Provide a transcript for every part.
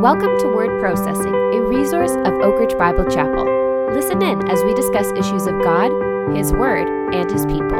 Welcome to Word Processing, a resource of Oak Ridge Bible Chapel. Listen in as we discuss issues of God, His Word, and His people.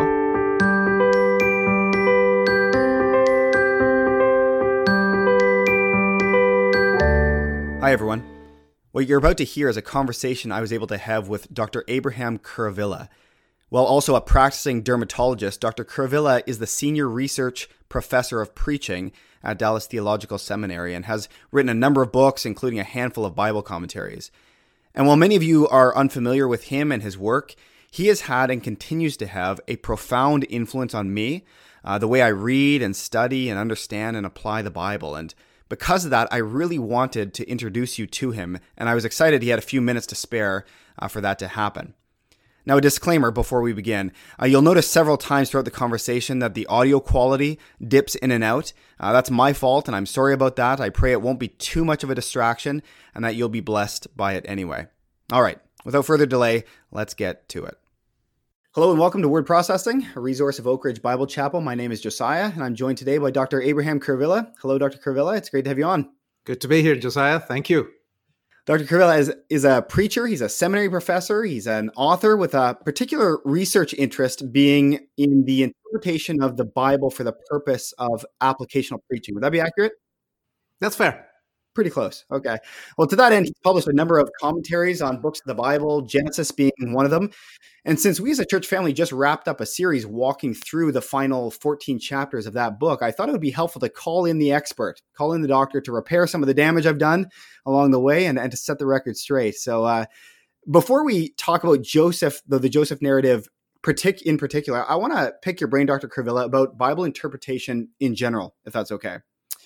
Hi, everyone. What you're about to hear is a conversation I was able to have with Dr. Abraham Kuruvilla. While also a practicing dermatologist, Dr. Kuruvilla is the Senior Research Professor of Preaching at Dallas Theological Seminary and has written a number of books, including a handful of Bible commentaries. And while many of you are unfamiliar with him and his work, he has had and continues to have a profound influence on me, the way I read and study and understand and apply the Bible. And because of that, I really wanted to introduce you to him, and I was excited he had a few minutes to spare for that to happen. Now, a disclaimer before we begin. You'll notice several times throughout the conversation that the audio quality dips in and out. That's my fault, and I'm sorry about that. I pray it won't be too much of a distraction and that you'll be blessed by it anyway. All right, without further delay, let's get to it. Hello and welcome to Word Processing, a resource of Oak Ridge Bible Chapel. My name is Josiah, and I'm joined today by Dr. Abraham Kuruvilla. Hello, Dr. Kuruvilla. It's great to have you on. Good to be here, Josiah. Thank you. Dr. Kuruvilla is a preacher. He's a seminary professor. He's an author with a particular research interest being in the interpretation of the Bible for the purpose of applicational preaching. Would that be accurate? That's fair. Pretty close. Okay. Well, to that end, he's published a number of commentaries on books of the Bible, Genesis being one of them. And since we as a church family just wrapped up a series walking through the final 14 chapters of that book, I thought it would be helpful to call in the expert, call in the doctor to repair some of the damage I've done along the way and to set the record straight. So before we talk about Joseph, the Joseph narrative in particular, I want to pick your brain, Dr. Kuruvilla, about Bible interpretation in general, if that's okay.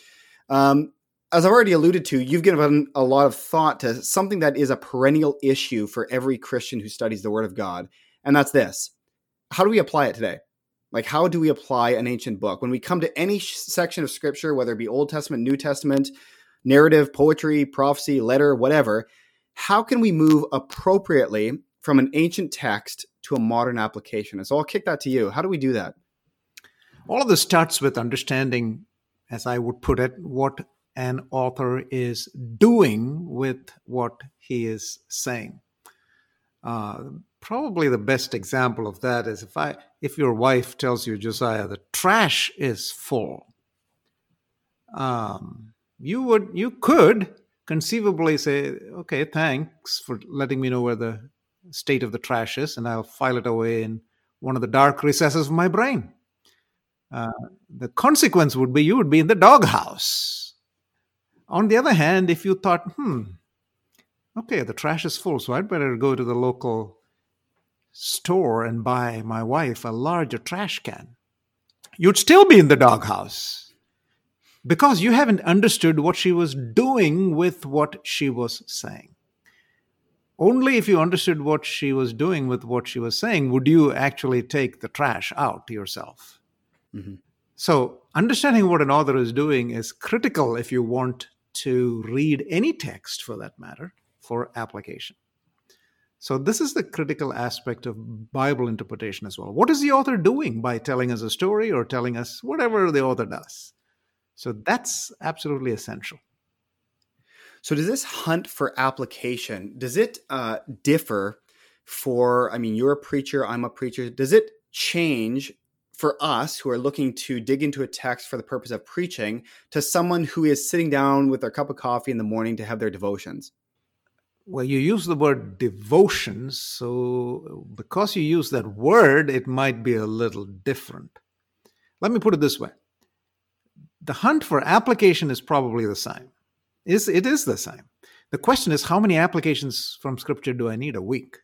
As I've already alluded to, you've given a lot of thought to something that is a perennial issue for every Christian who studies the Word of God, and that's this. How do we apply it today? Like, how do we apply an ancient book? When we come to any section of Scripture, whether it be Old Testament, New Testament, narrative, poetry, prophecy, letter, whatever, how can we move appropriately from an ancient text to a modern application? And so I'll kick that to you. How do we do that? All of this starts with understanding, as I would put it, what an author is doing with what he is saying. Probably the best example of that is if your wife tells you, Josiah, the trash is full, you could conceivably say, okay, thanks for letting me know where the state of the trash is, and I'll file it away in one of the dark recesses of my brain. The consequence would be you would be in the doghouse. On the other hand, if you thought, okay, the trash is full, so I'd better go to the local store and buy my wife a larger trash can, you'd still be in the doghouse because you haven't understood what she was doing with what she was saying. Only if you understood what she was doing with what she was saying would you actually take the trash out yourself. Mm-hmm. So understanding what an author is doing is critical if you want to read any text, for that matter, for application. So this is the critical aspect of Bible interpretation as well. What is the author doing by telling us a story or telling us whatever the author does? So that's absolutely essential. So does this hunt for application, does it differ you're a preacher, I'm a preacher. Does it change for us who are looking to dig into a text for the purpose of preaching to someone who is sitting down with their cup of coffee in the morning to have their devotions? Well, you use the word devotions, so because you use that word, it might be a little different. Let me put it this way. The hunt for application is probably the same. It is the same. The question is, how many applications from Scripture do I need a week?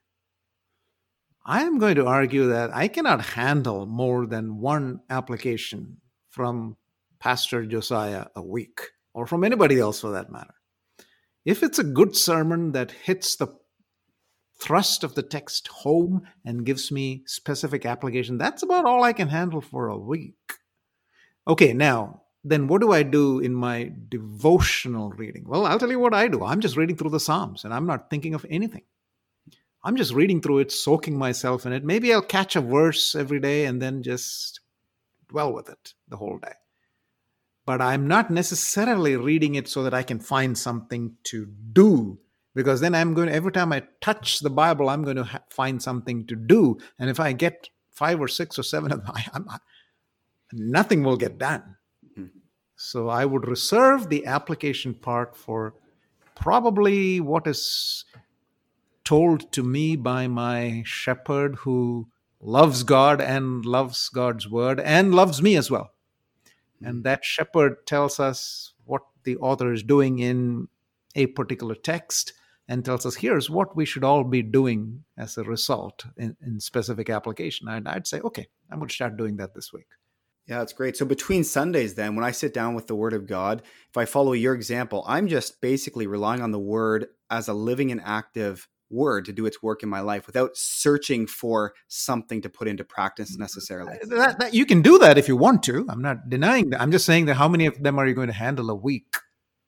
I am going to argue that I cannot handle more than one application from Pastor Josiah a week, or from anybody else for that matter. If it's a good sermon that hits the thrust of the text home and gives me specific application, that's about all I can handle for a week. Okay, now, then what do I do in my devotional reading? Well, I'll tell you what I do. I'm just reading through the Psalms, and I'm not thinking of anything. I'm just reading through it, soaking myself in it. Maybe I'll catch a verse every day and then just dwell with it the whole day. but I'm not necessarily reading it so that I can find something to do. Because then every time I touch the Bible, I'm going to find something to do. And if I get 5 or 6 or 7 of them, nothing will get done. Mm-hmm. So I would reserve the application part for probably what is told to me by my shepherd, who loves God and loves God's word and loves me as well. Mm-hmm. And that shepherd tells us what the author is doing in a particular text, and tells us here's what we should all be doing as a result in specific application. And I'd say, okay, I'm going to start doing that this week. Yeah, that's great. So between Sundays then, when I sit down with the Word of God, if I follow your example, I'm just basically relying on the Word as a living and active Word to do its work in my life without searching for something to put into practice necessarily. That you can do that if you want to. I'm not denying that. I'm just saying that how many of them are you going to handle a week?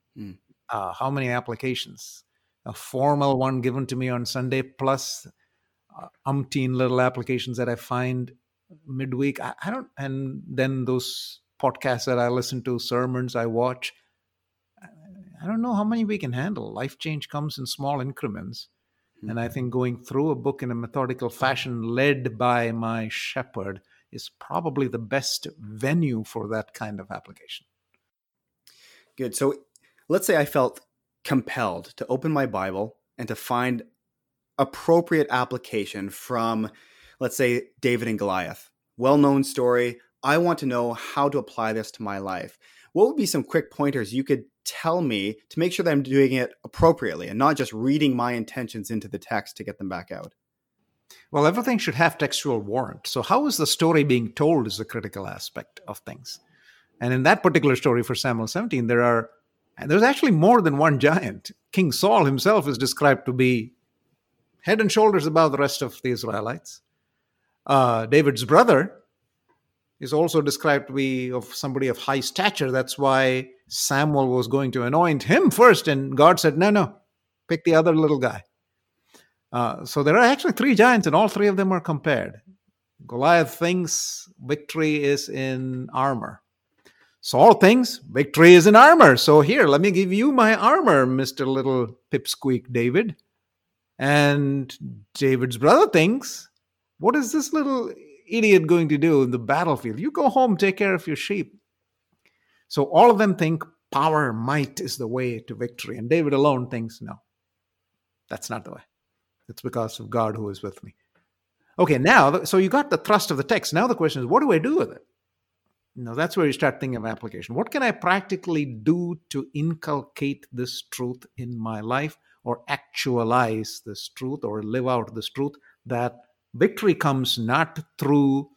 How many applications? A formal one given to me on Sunday, plus umpteen little applications that I find midweek. I don't, and then those podcasts that I listen to, sermons I watch. I don't know how many we can handle. Life change comes in small increments. Mm-hmm. And I think going through a book in a methodical fashion led by my shepherd is probably the best venue for that kind of application. Good. So let's say I felt compelled to open my Bible and to find appropriate application from, let's say, David and Goliath. Well-known story. I want to know how to apply this to my life. What would be some quick pointers you could tell me to make sure that I'm doing it appropriately and not just reading my intentions into the text to get them back out? Well, everything should have textual warrant. So how is the story being told is the critical aspect of things. And in that particular story for Samuel 17, there's actually more than one giant. King Saul himself is described to be head and shoulders above the rest of the Israelites. David's brother is also described to be of somebody of high stature. That's why Samuel was going to anoint him first, and God said, no, pick the other little guy. So there are actually 3 giants, and all 3 of them are compared. Goliath thinks victory is in armor. Saul thinks victory is in armor. So here, let me give you my armor, Mr. Little Pipsqueak David. And David's brother thinks, what is this little idiot going to do in the battlefield? You go home, take care of your sheep. So all of them think power, might is the way to victory. And David alone thinks, no, that's not the way. It's because of God who is with me. Okay, now, so you got the thrust of the text. Now the question is, what do I do with it? That's where you start thinking of application. What can I practically do to inculcate this truth in my life, or actualize this truth, or live out this truth, that victory comes not through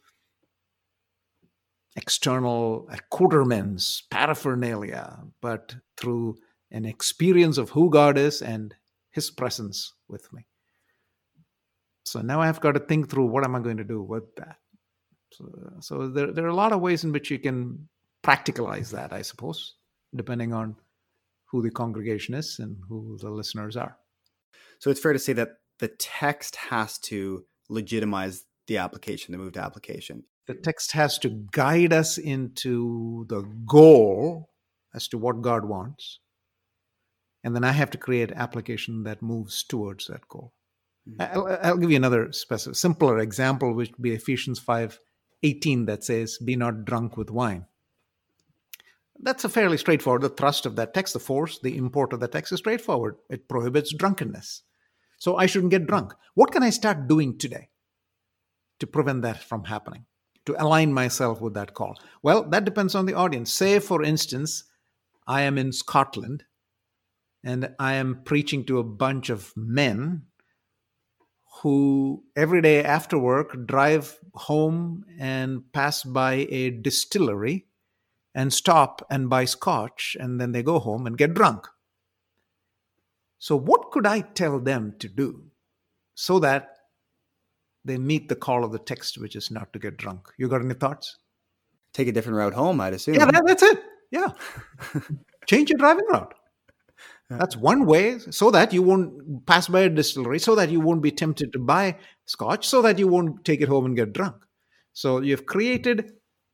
external accoutrements, paraphernalia, but through an experience of who God is and his presence with me. So now I've got to think through, what am I going to do with that? So there are a lot of ways in which you can practicalize that, I suppose, depending on who the congregation is and who the listeners are. So it's fair to say that the text has to legitimize the application, the move to application. The text has to guide us into the goal as to what God wants. And then I have to create application that moves towards that goal. Mm-hmm. I'll give you another simpler example, which would be Ephesians 5:18, that says, be not drunk with wine. That's a fairly straightforward. The thrust of that text, the force, the import of the text is straightforward. It prohibits drunkenness. So I shouldn't get drunk. What can I start doing today to prevent that from happening, to align myself with that call? Well, that depends on the audience. Say, for instance, I am in Scotland and I am preaching to a bunch of men who every day after work drive home and pass by a distillery and stop and buy scotch, and then they go home and get drunk. So what could I tell them to do so that they meet the call of the text, which is not to get drunk? You got any thoughts? Take a different route home, I'd assume. Yeah, that's it. Yeah. Change your driving route. That's one way, so that you won't pass by a distillery, so that you won't be tempted to buy scotch, so that you won't take it home and get drunk. So you've created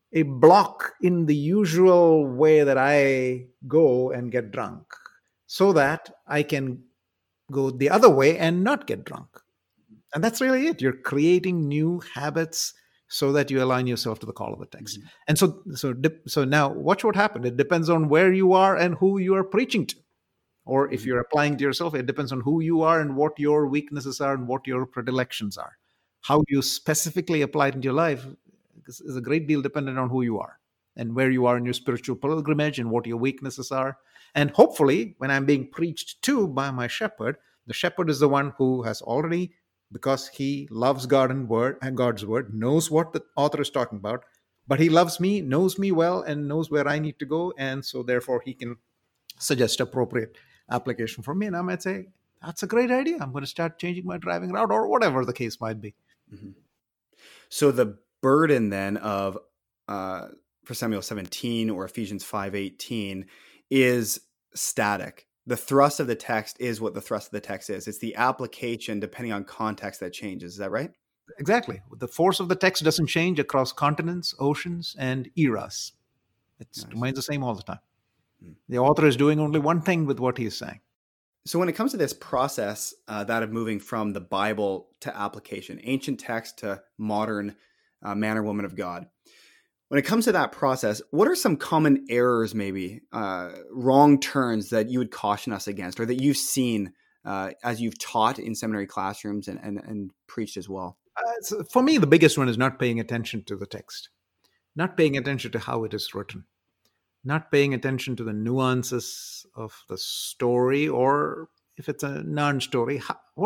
a block in the usual way that I go and get drunk, so that I can go the other way and not get drunk. And that's really it. You're creating new habits so that you align yourself to the call of the text. Mhm. And so now watch what happened. It depends on where you are and who you are preaching to. Or if you're applying to yourself, it depends on who you are and what your weaknesses are and what your predilections are. How you specifically apply it into your life is a great deal dependent on who you are and where you are in your spiritual pilgrimage and what your weaknesses are. And hopefully, when I'm being preached to by my shepherd, the shepherd is the one who has already, because he loves God and God's word, knows what the author is talking about, but he loves me, knows me well, and knows where I need to go. And so therefore he can suggest appropriate application for me. And I might say, that's a great idea. I'm going to start changing my driving route, or whatever the case might be. Mhm. So the burden then of 1 Samuel 17 or Ephesians 5:18 is static. The thrust of the text is what the thrust of the text is. It's the application, depending on context, that changes. Is that right? Exactly. The force of the text doesn't change across continents, oceans, and eras. It Nice. remains the same all the time. Hmm. The author is doing only one thing with what he is saying. So when it comes to this process, that of moving from the Bible to application, ancient text to modern man or woman of God, when it comes to that process, what are some common errors, maybe wrong turns that you would caution us against, or that you've seen as you've taught in seminary classrooms and preached as well? So for me, the biggest one is not paying attention to the text, not paying attention to how it is written, not paying attention to the nuances of the story, or if it's a non-story,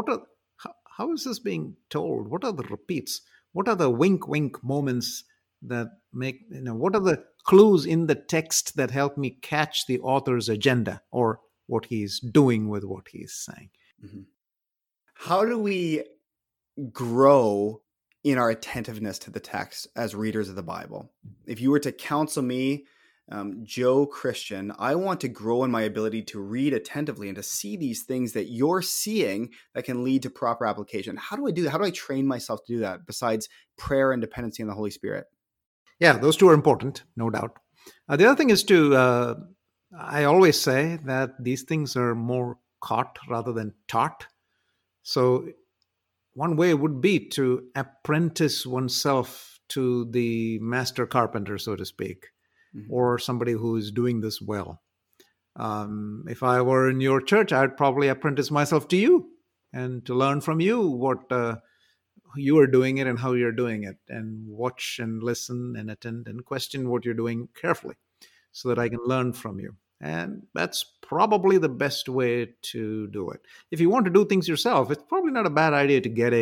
how is this being told? What are the repeats? What are the wink moments that make, what are the clues in the text that help me catch the author's agenda or what he's doing with what he's saying? Mm-hmm. How do we grow in our attentiveness to the text as readers of the Bible? If you were to counsel me, Joe Christian, I want to grow in my ability to read attentively and to see these things that you're seeing that can lead to proper application. How do I do that? How do I train myself to do that besides prayer and dependency on the Holy Spirit? Yeah, those two are important, no doubt. The other thing is I always say that these things are more caught rather than taught. So one way would be to apprentice oneself to the master carpenter, so to speak, mm-hmm. or somebody who is doing this well. If I were in your church, I'd probably apprentice myself to you and to learn from you what you are doing it and how you're doing it, and watch and listen and attend and question what you're doing carefully so that I can learn from you. And that's probably the best way to do it. If you want to do things yourself, it's probably not a bad idea to get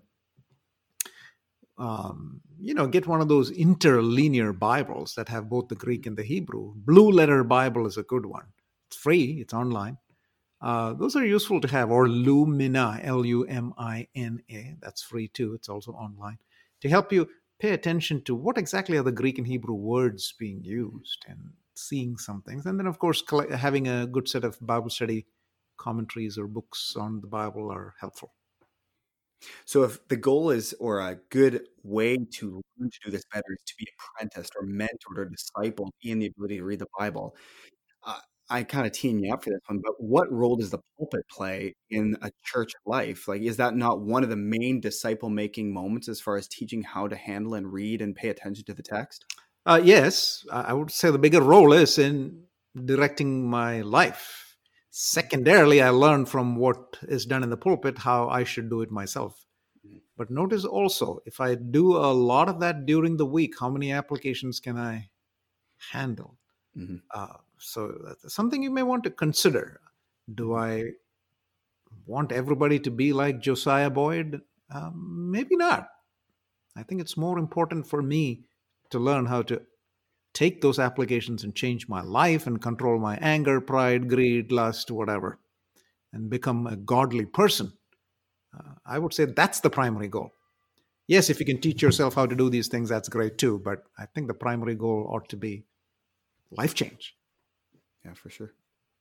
get one of those interlinear Bibles that have both the Greek and the Hebrew. Blue Letter Bible is a good one. It's free. It's online. Those are useful to have. Or Lumina, Lumina. That's free too. It's also online. To help you pay attention to what exactly are the Greek and Hebrew words being used and seeing some things. And then, of course, having a good set of Bible study commentaries or books on the Bible are helpful. So if the goal is, or a good way to learn to do this better, is to be apprenticed or mentored or discipled in the ability to read the Bible, I kind of teeing you up for this one, but what role does the pulpit play in a church life? Like, is that not one of the main disciple-making moments as far as teaching how to handle and read and pay attention to the text? Yes, I would say the bigger role is in directing my life. Secondarily, I learn from what is done in the pulpit how I should do it myself. But notice also, if I do a lot of that during the week, how many applications can I handle? Mm-hmm. So that's something you may want to consider. Do I want everybody to be like Josiah Boyd? Maybe not. I think it's more important for me to learn how to take those applications and change my life and control my anger, pride, greed, lust, whatever, and become a godly person. I would say that's the primary goal. Yes, if you can teach yourself how to do these things, that's great too. But I think the primary goal ought to be life change. Yeah, for sure.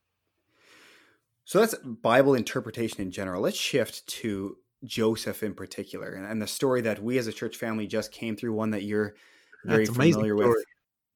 So that's Bible interpretation in general. Let's shift to Joseph in particular and the story that we as a church family just came through, one that you're very familiar with.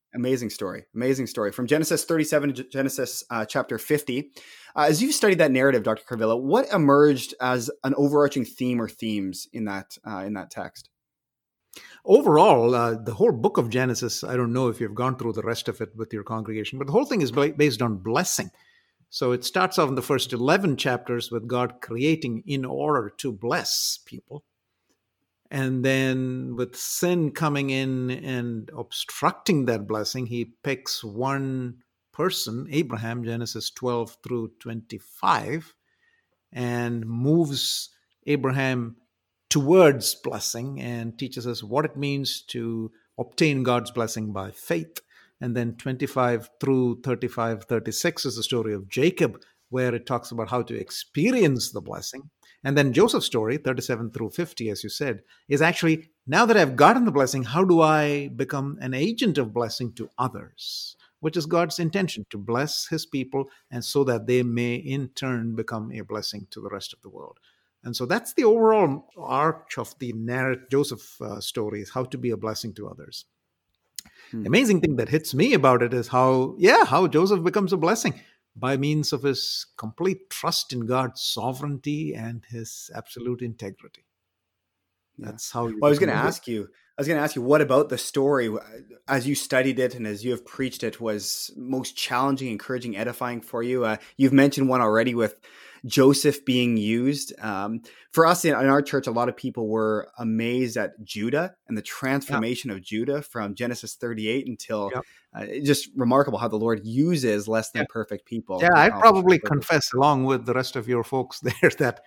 Amazing story. Amazing story. From Genesis 37 to Genesis chapter 50. As you've studied that narrative, Dr. Kurvilla, what emerged as an overarching theme or themes in that text? Overall, the whole book of Genesis, I don't know if you've gone through the rest of it with your congregation, but the whole thing is based on blessing. So it starts off in the first 11 chapters with God creating in order to bless people. And then with sin coming in and obstructing that blessing, he picks one person, Abraham, Genesis 12 through 25, and moves Abraham towards blessing and teaches us what it means to obtain God's blessing by faith. And then 25 through 35, 36 is the story of Jacob, where it talks about how to experience the blessing. And then Joseph's story, 37 through 50, as you said, is actually, now that I've gotten the blessing, how do I become an agent of blessing to others? Which is God's intention, to bless his people, and so that they may in turn become a blessing to the rest of the world. And so that's the overall arc of the Joseph story, is how to be a blessing to others. The amazing thing that hits me about it is how Joseph becomes a blessing by means of his complete trust in God's sovereignty and his absolute integrity. That's how. Well, I was going to ask you, what about the story, as you studied it and as you have preached it, was most challenging, encouraging, edifying for you? You've mentioned one already with Joseph being used. For us in our church, a lot of people were amazed at Judah and the transformation of Judah from Genesis 38 until just remarkable how the Lord uses less than perfect people. Yeah, I'd probably confess, along with the rest of your folks there, that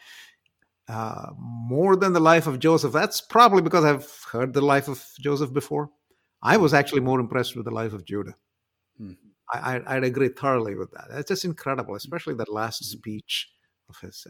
more than the life of Joseph, that's probably because I've heard the life of Joseph before. I was actually more impressed with the life of Judah. I'd agree thoroughly with that. It's just incredible, especially that last speech of his.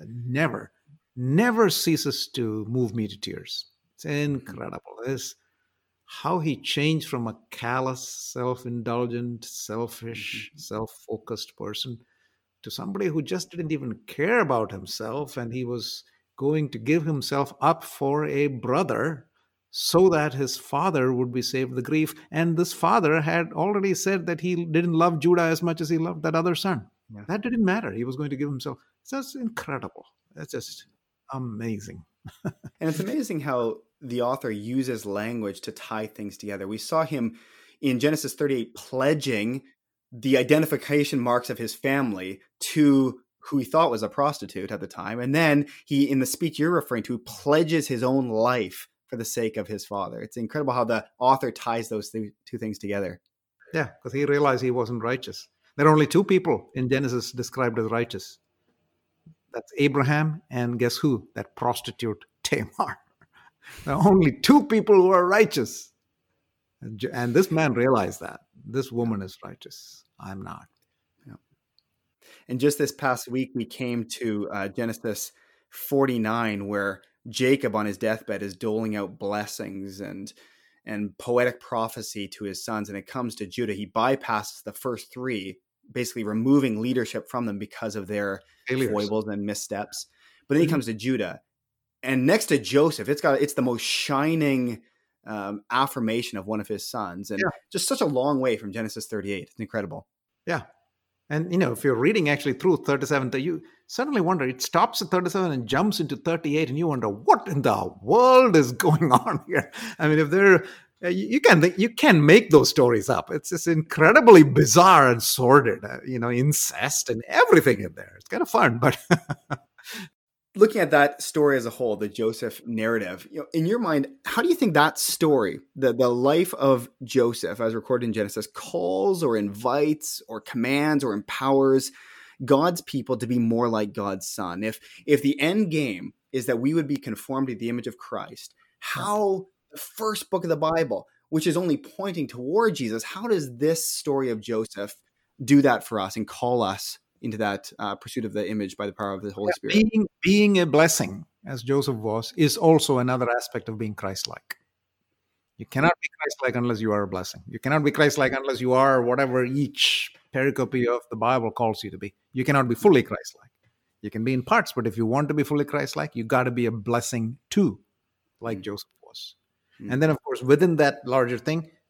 Never ceases to move me to tears. It's incredible. It's how he changed from a callous, self-indulgent, selfish, self-focused person to somebody who just didn't even care about himself, and he was going to give himself up for a brother so that his father would be saved the grief. And this father had already said that he didn't love Judah as much as he loved that other son. Yeah. That didn't matter. He was going to give himself. It's just incredible. That's just amazing. And it's amazing how the author uses language to tie things together. We saw him in Genesis 38 pledging the identification marks of his family to who he thought was a prostitute at the time. And then he, in the speech you're referring to, pledges his own life for the sake of his father. It's incredible how the author ties those two things together. Yeah, because he realized he wasn't righteous. There are only two people in Genesis described as righteous. That's Abraham and guess who? That prostitute Tamar. There are only two people who are righteous. And this man realized that. This woman is righteous. I'm not. And just this past week, we came to Genesis 49, where Jacob on his deathbed is doling out blessings and poetic prophecy to his sons. And it comes to Judah. He bypasses the first three, basically removing leadership from them because of their foibles and missteps. But then he comes to Judah. And next to Joseph, it's the most shining affirmation of one of his sons. And just such a long way from Genesis 38. It's incredible. Yeah. And, if you're reading actually through 37, you suddenly wonder, it stops at 37 and jumps into 38, and you wonder, what in the world is going on here? I mean, if there, you can make those stories up. It's just incredibly bizarre and sordid, incest and everything in there. It's kind of fun, but... Looking at that story as a whole, the Joseph narrative, in your mind, how do you think that story, the life of Joseph as recorded in Genesis, calls or invites or commands or empowers God's people to be more like God's son? If the end game is that we would be conformed to the image of Christ, how the first book of the Bible, which is only pointing toward Jesus, how does this story of Joseph do that for us and call us into that pursuit of the image by the power of the Holy Spirit? Being a blessing, as Joseph was, is also another aspect of being Christ-like. You cannot be Christ-like unless you are a blessing. You cannot be Christ-like unless you are whatever each pericope of the Bible calls you to be. You cannot be fully Christ-like. You can be in parts, but if you want to be fully Christ-like, you got to be a blessing too, like Joseph was. And then, of course, within that larger thing,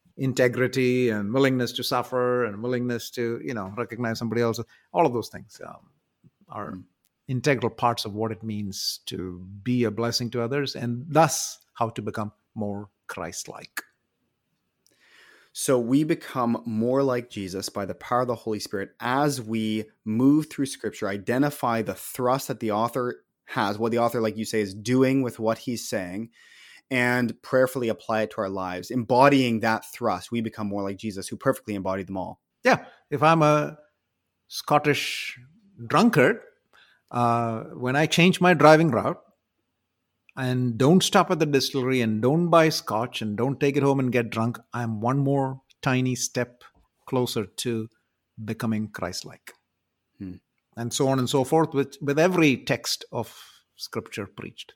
integrity and willingness to suffer and willingness to, recognize somebody else. All of those things are integral parts of what it means to be a blessing to others, and thus how to become more Christ-like. So we become more like Jesus by the power of the Holy Spirit as we move through Scripture, identify the thrust that the author has, what the author, like you say, is doing with what he's saying, and prayerfully apply it to our lives. Embodying that thrust, we become more like Jesus, who perfectly embodied them all. Yeah. If I'm a Scottish drunkard, when I change my driving route and don't stop at the distillery and don't buy scotch and don't take it home and get drunk, I'm one more tiny step closer to becoming Christ-like. And so on and so forth with every text of Scripture preached.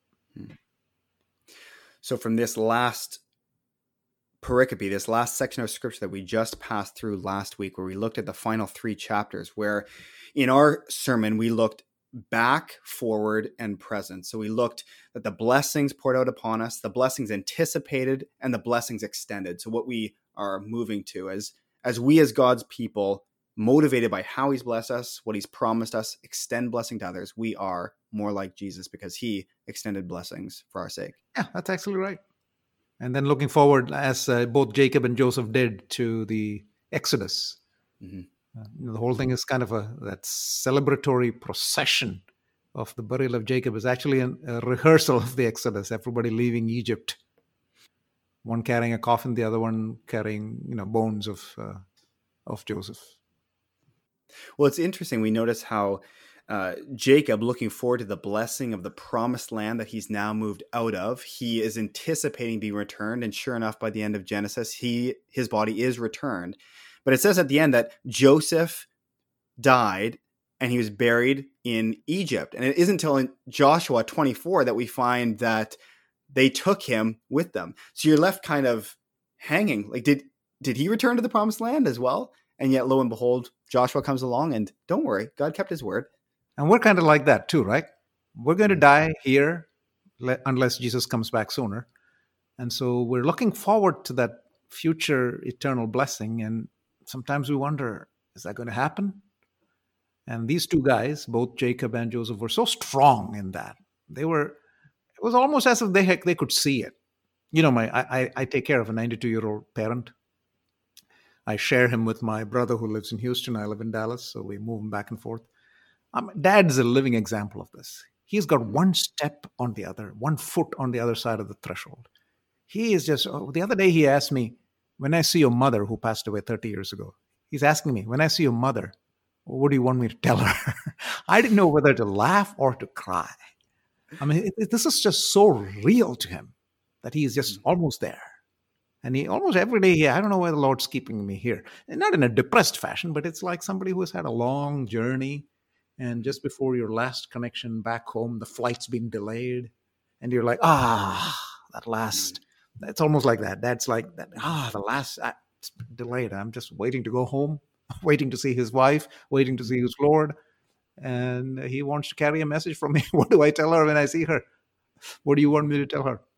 So from this last pericope, this last section of Scripture that we just passed through last week, where we looked at the final 3 chapters, where in our sermon we looked back, forward, and present. So we looked at the blessings poured out upon us, the blessings anticipated, and the blessings extended. So what we are moving to as we as God's people, motivated by how he's blessed us, what he's promised us, extend blessing to others, we are more like Jesus because he extended blessings for our sake. Yeah, that's absolutely right. And then looking forward, as both Jacob and Joseph did, to the Exodus. The whole thing is kind of that celebratory procession of the burial of Jacob is actually a rehearsal of the Exodus. Everybody leaving Egypt, one carrying a coffin, the other one carrying bones of Joseph. Well, it's interesting. We notice how Jacob, looking forward to the blessing of the promised land that he's now moved out of, he is anticipating being returned. And sure enough, by the end of Genesis, his body is returned. But it says at the end that Joseph died and he was buried in Egypt. And it isn't until in Joshua 24 that we find that they took him with them. So you're left kind of hanging. Like, did he return to the promised land as well? And yet, lo and behold, Joshua comes along and don't worry, God kept his word. And we're kind of like that too, right? We're going to die here unless Jesus comes back sooner. And so we're looking forward to that future eternal blessing. And sometimes we wonder, is that going to happen? And these 2 guys, both Jacob and Joseph, were so strong in that. It was almost as if they could see it. I take care of a 92-year-old parent. I share him with my brother who lives in Houston. I live in Dallas, so we move him back and forth. Dad's a living example of this. He's got one step on the other, one foot on the other side of the threshold. He is just, the other day he asked me, when I see your mother who passed away 30 years ago, he's asking me, when I see your mother, what do you want me to tell her? I didn't know whether to laugh or to cry. This is just so real to him that he is just almost there. And he almost every day, I don't know why the Lord's keeping me here. And not in a depressed fashion, but it's like somebody who has had a long journey. And just before your last connection back home, the flight's been delayed. And you're like, that last, it's almost like that. That's like that. The last, it's delayed. I'm just waiting to go home, waiting to see his wife, waiting to see his Lord. And he wants to carry a message from me. What do I tell her when I see her? What do you want me to tell her?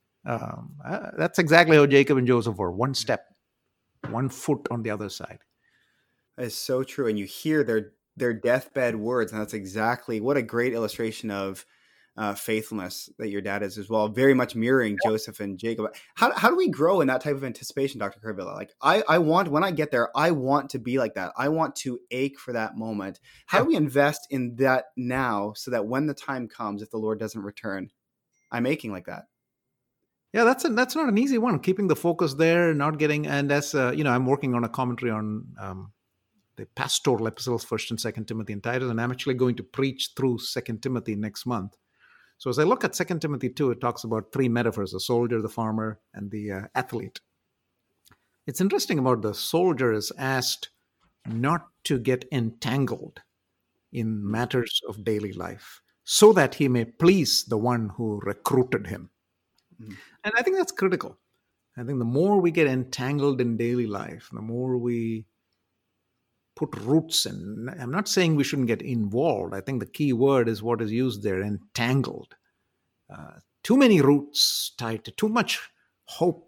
That's exactly how Jacob and Joseph were. One step, one foot on the other side. That is so true. And you hear their deathbed words. And that's exactly what a great illustration of faithfulness that your dad is as well. Very much mirroring Joseph and Jacob. How do we grow in that type of anticipation, Dr. Kuruvilla? Like I want, when I get there, I want to be like that. I want to ache for that moment. How do we invest in that now so that when the time comes, if the Lord doesn't return, I'm aching like that? Yeah, that's not an easy one. Keeping the focus there, not getting, and as I'm working on a commentary on the pastoral epistles, 1st and 2nd Timothy and Titus, and I'm actually going to preach through 2nd Timothy next month. So as I look at 2 Timothy 2, it talks about 3 metaphors: the soldier, the farmer, and the athlete. It's interesting about the soldier is asked not to get entangled in matters of daily life so that he may please the one who recruited him. And I think that's critical. I think the more we get entangled in daily life, the more we put roots in. I'm not saying we shouldn't get involved. I think the key word is what is used there, entangled. Too many roots tied to too much hope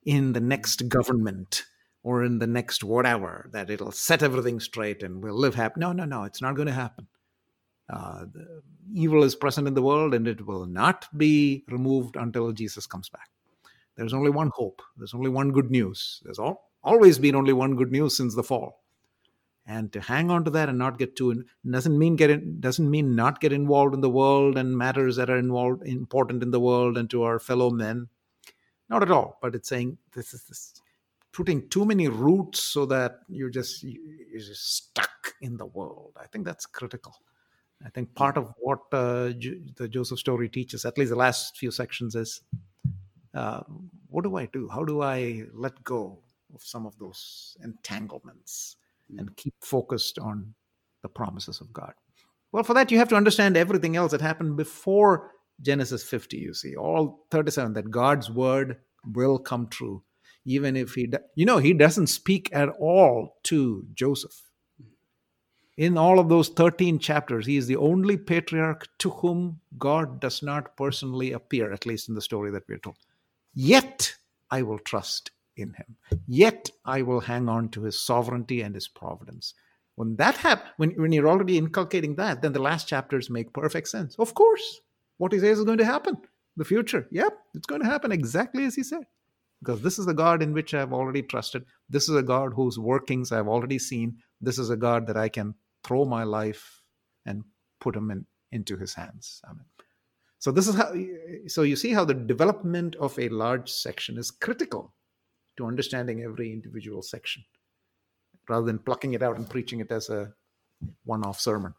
in the next government or in the next whatever, that it'll set everything straight and we'll live happy. No, it's not going to happen. The evil is present in the world and it will not be removed until Jesus comes back. There's only one hope. There's only one good news. There's always been only one good news since the fall. And to hang on to that and not get too doesn't mean not get involved in the world and matters that are important in the world and to our fellow men. Not at all. But it's saying this putting too many roots so that you're just stuck in the world. I think that's critical. I think part of what the Joseph story teaches, at least the last few sections, is what do I do? How do I let go of some of those entanglements and keep focused on the promises of God? Well, for that, you have to understand everything else that happened before Genesis 50, you see, all 37, that God's word will come true. Even if he doesn't speak at all to Joseph. In all of those 13 chapters, he is the only patriarch to whom God does not personally appear, at least in the story that we're told. Yet I will trust in him. Yet I will hang on to his sovereignty and his providence. When that happens, when you're already inculcating that, then the last chapters make perfect sense. Of course, what he says is going to happen. The future, yep, it's going to happen exactly as he said. Because this is a God in which I've already trusted. This is a God whose workings I've already seen. This is a God that I can throw my life and put him into his hands. Amen. So this is how. So you see how the development of a large section is critical to understanding every individual section, rather than plucking it out and preaching it as a one-off sermon.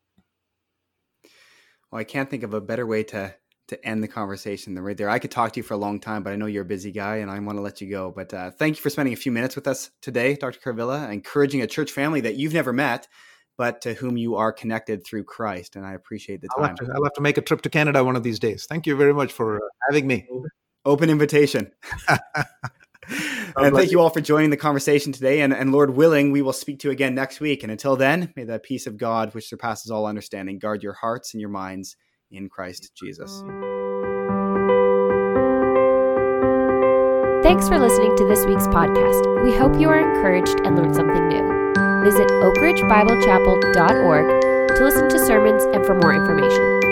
Well, I can't think of a better way to end the conversation than right there. I could talk to you for a long time, but I know you're a busy guy and I want to let you go. But thank you for spending a few minutes with us today, Dr. Kuruvilla, encouraging a church family that you've never met, but to whom you are connected through Christ. And I appreciate the time. I'll have to make a trip to Canada one of these days. Thank you very much for having me. Open invitation. And thank you all for joining the conversation today. And Lord willing, we will speak to you again next week. And until then, may the peace of God, which surpasses all understanding, guard your hearts and your minds in Christ Jesus. Thanks for listening to this week's podcast. We hope you are encouraged and learned something new. Visit oakridgebiblechapel.org to listen to sermons and for more information.